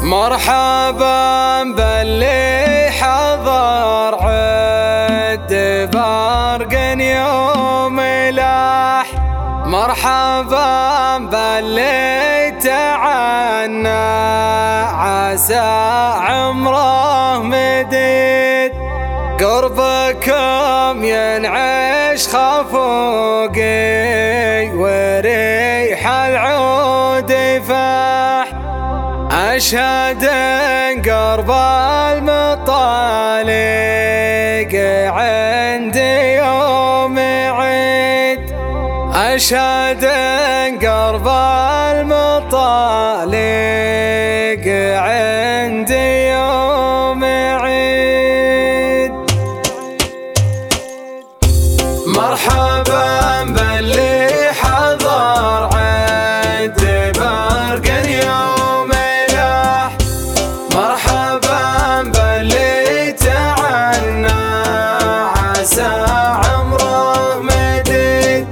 مرحبا باللي حضر عد برق يوم لاح، مرحبا باللي تعنى عسى عمره مديد، قربكم ينعش خفوقي وريح العود يفاح، أشهد قرب المطالق عندي يوم عيد، أشهد قرب المطالق عندي يوم عيد. مرحبا باللي حضر عد برق يوم لاح، مرحبا باللي تعنى عسى عمره مديد،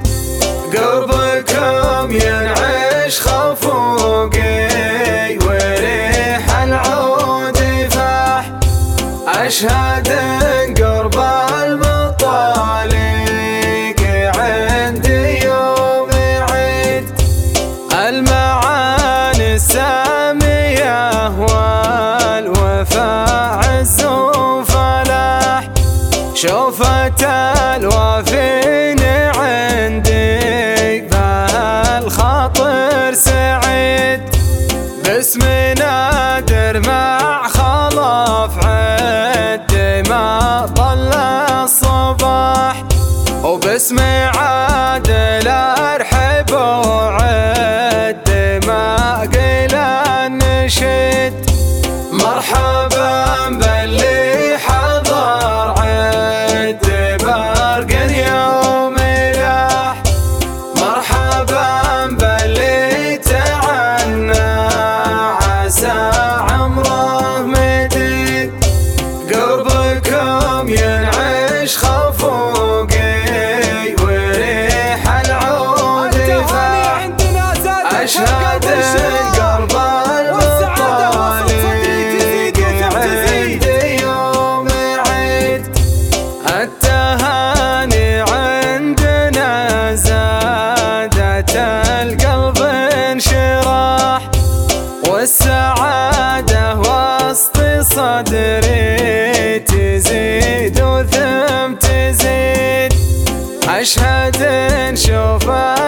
قربكم ينعش خفوقي وريح العود يفاح، أشهد قرب المطالق عندي يوم عيد، المعاني السامية والوفاء عز وفلاح، شوفت الوافين عندي بهالخاطر سعيد، باسم نادر مع خلف عد ما ضل الصباح، وباسم عادل ارحب وعد ما قيل النشيد. مرحبا باللي حضر عد برق يوم لاح، مرحبا باللي تعنى عسى عمره مديد، قربكم ينعش خفوقي وريح العود يفاح، أشهد قرب المطالق عندي يوم عيد، التهاني عندنا زادت القلب انشراح، والسعادة وسط صدري تزيد وثم تزيد، أشهد نشوف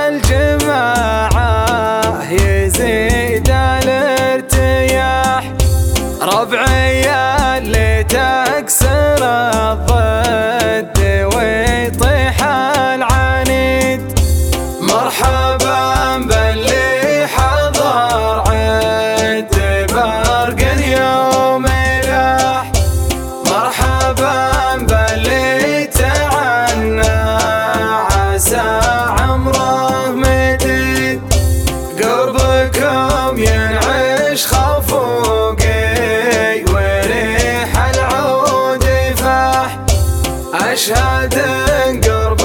الجماعة يزيد الارتياح، ربعي اللي تكسر الضد ويطيح العنيد، مرحبا باللي حضر عد برق يوم لاح، مرحبا باللي تعنى عسى عمره مديد، قربكم ينعش خفوقي وريح العود يفاح، أشهد قرب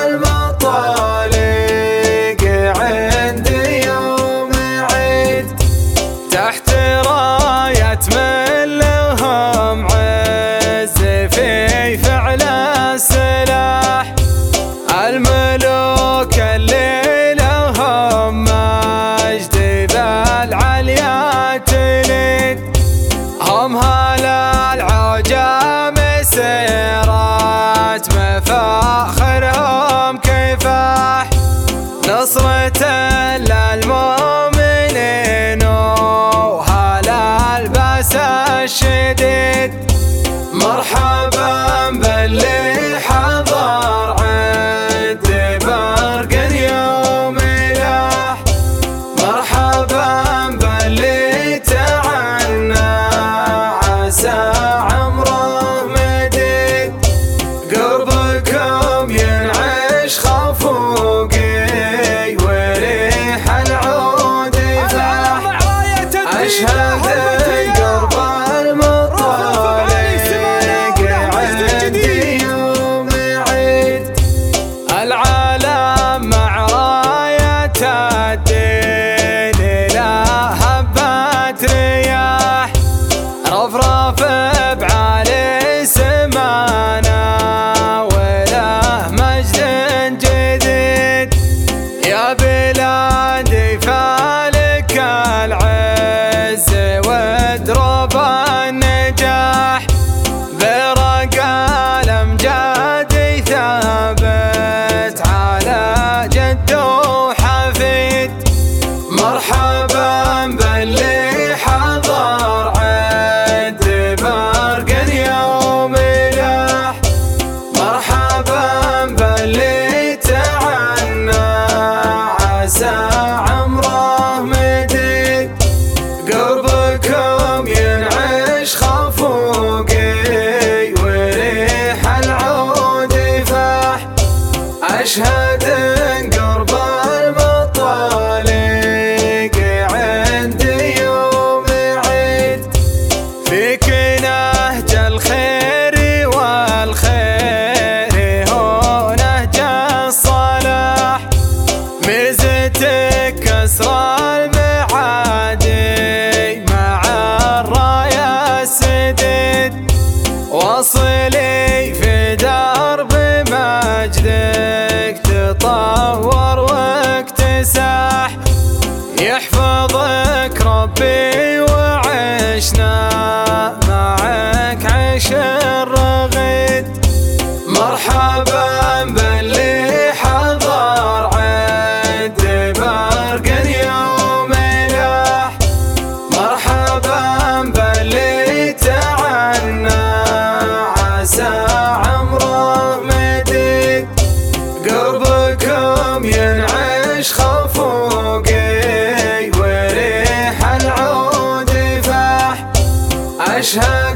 المطالق عندي يوم عيد، تحت راية من لهم عز في فعل السلاح، الملوك اللي لهم مجد بالعليا تليد، هم هلا العجم سيرات مفاخر مرحبا باللي حضر عند برق اليوم لاح، مرحبا باللي تعنى عسى عمره مديد، قربكم ينعش خفوقي وريح العود فاح، أشهد